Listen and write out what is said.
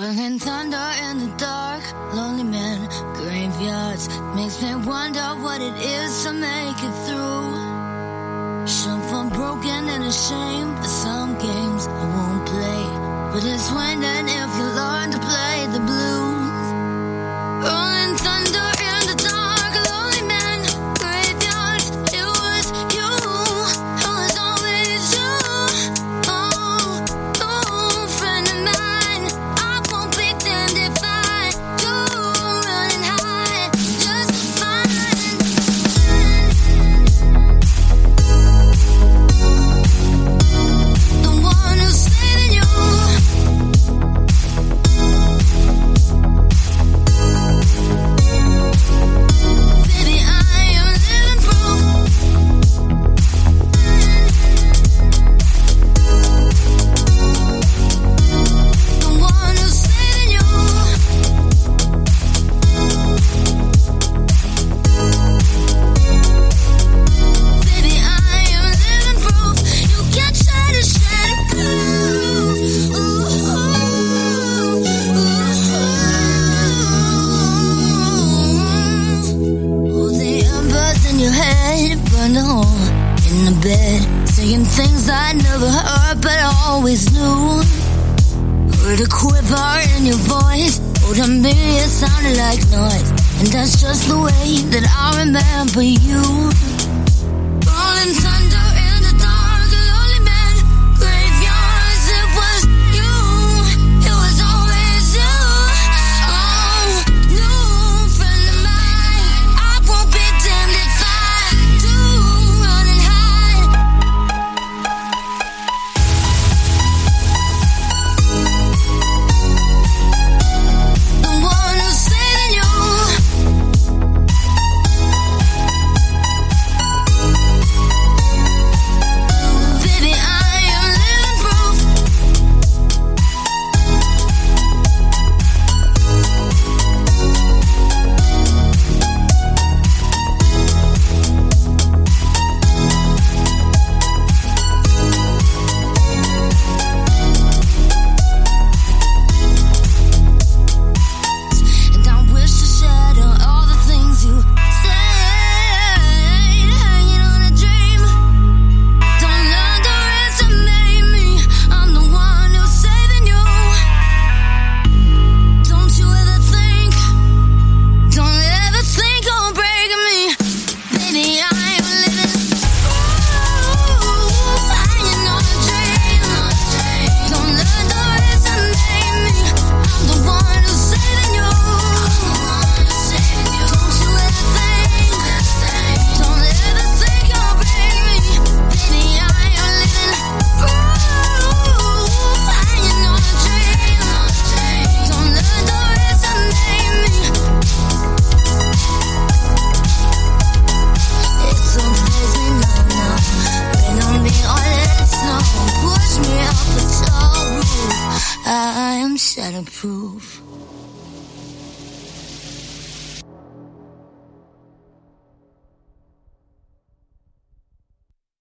Singing thunder in the dark, lonely men, graveyards. Makes me wonder what it is to make it through. Some feel broken and ashamed for some games I won't play. But it's when and if you learn to play the blues. Rolling thunder in the dark, lonely men, graveyards. It was you, it was always you. Oh, friend of mine, I won't pretend if I do running high, just fine. The one who's saving you. Baby, I am living proof. The one who's saving you. Baby, I am living proof. You can't try to shut it through. Oh, the embers in your head burn a hole in the bed, saying things I never heard but always knew. Heard a quiver in your voice. Oh, to me it sounded like noise, and that's just the way that I remember you. Rolling thunder in the dark, lonely men, graveyards. It was you, it was always you. Oh, new friend of mine, I won't be damned if I do running high. The one who's saving you. Baby, I am living proof. And I wish to shadow all the things you said, hanging on a dream. Don't underestimate me, I'm the one who's saving you. Don't you ever think, don't ever think of breaking me. Baby, I am living proof, hanging on a dream. Don't underestimate me, I'm the one who's saving you. Don't you ever think, don't ever think of breaking me. Baby, I am living proof, hanging on a dream. Don't underestimate me. It's so crazy, no. Rain on me or let it snow. Push me off the tall roof. I am shatterproof.